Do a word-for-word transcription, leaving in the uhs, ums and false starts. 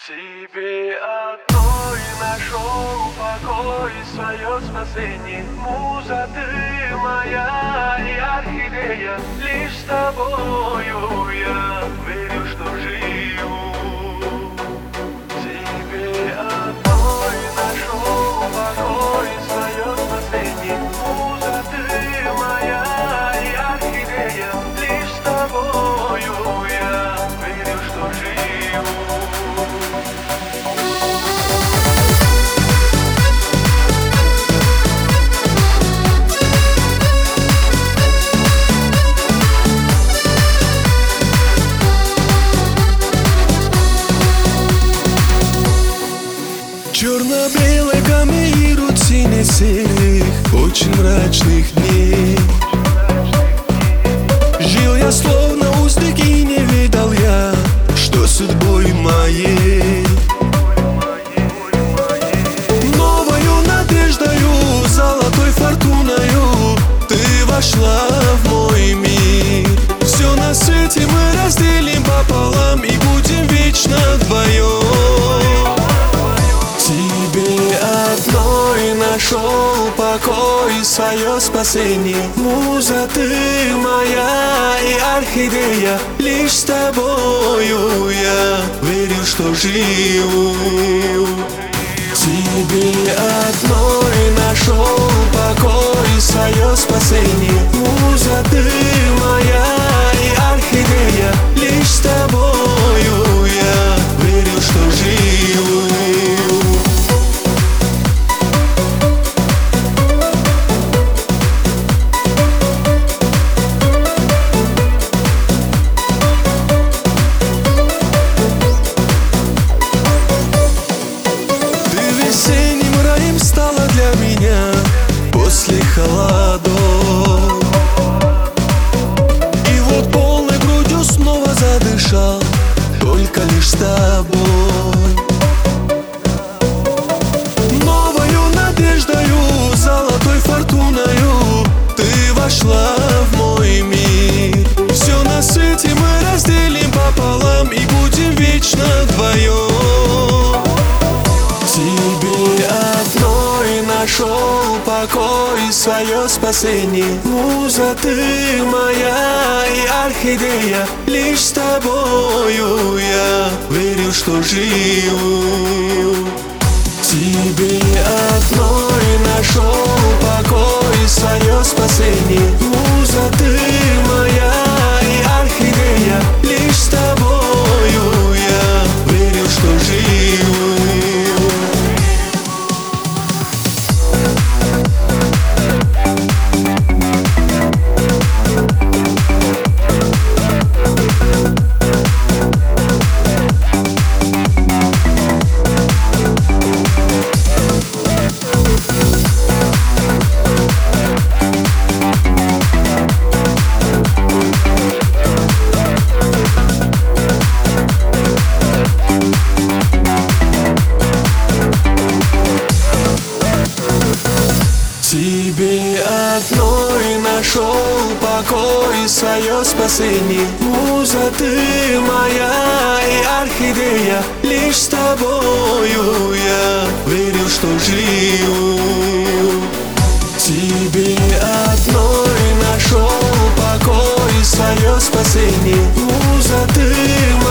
Тебе одной нашел покой и свое спасение. Муза, ты моя и орхидея, лишь с тобою я верю, что живу. Тебе одной нашел покой и свое спасение. Муза, ты моя и орхидея, лишь с тобою я верю, что живу. Черно-белой гамме и рутине серых, очень мрачных дней. Жил я словно узник и не видал я, что судьбой моей. Новою надеждою, золотой фортуною ты вошла в мой мир. Все на свете мы разделим пополам и будем вечно вдвоем. Тебе одной нашел покой и свое спасение. Муза, ты моя и орхидея, лишь с тобою я верю, что живу. Тебе одной нашел покой и свое спасение. Муза, ты моя и орхидея, лишь с тобою я верю, что живу. Весенним раем стала для меня после холодов. И вот полной грудью снова задышал, только лишь с тобой. Новою надеждою, золотой фортуною ты вошла в мой мир. Все на свете мы разделим пополам и будем вечно вдвоем. Тебе одной нашел покой и свое спасение. Муза, ты моя и орхидея, лишь с тобою я верю, что живу. Тебе одной нашел покой и свое спасение. Муза, ты моя и орхидея, лишь с тобою я верю, что живу. Тебе одной нашел покой и свое спасение. Муза, ты моя и орхидея, лишь с тобою я верю, что живу. Тебе одной нашел покой и свое спасение. Муза, ты моя